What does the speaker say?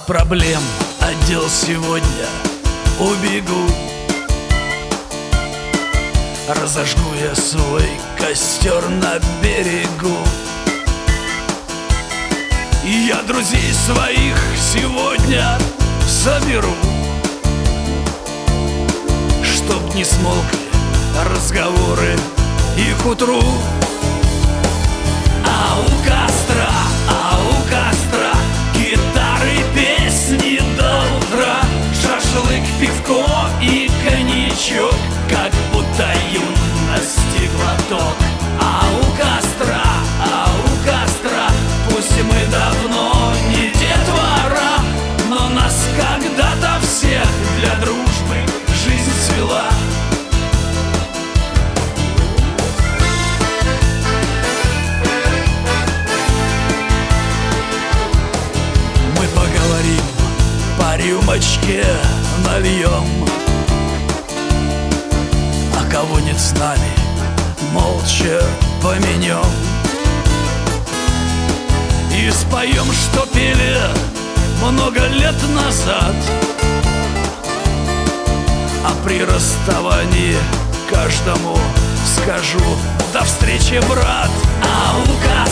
От проблем отдел сегодня убегу. Разожгу я свой костер на берегу. И я друзей своих сегодня соберу, чтоб не смолкли разговоры и к утру. А у костра гитары, песни до утра, шашлык, пивко и коньячок, как будто юности глоток. А у костра, пусть мы давно не детвора, но нас когда-то всех для дружбы жизнь свела. Мы поговорим, по рюмочке нальем, а кого нет с нами, молча поменем. И споем, что пели много лет назад, а при расставании каждому скажу: до встречи, брат. А у